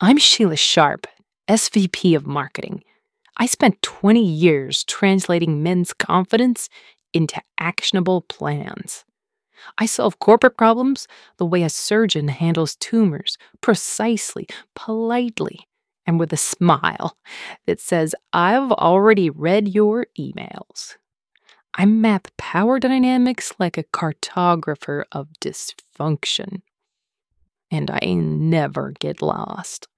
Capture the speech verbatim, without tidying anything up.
I'm Sheila Sharp, S V P of Marketing. I spent twenty years translating men's confidence into actionable plans. I solve corporate problems the way a surgeon handles tumors, precisely, politely, and with a smile that says, "I've already read your emails." I map power dynamics like a cartographer of dysfunction. And I never get lost.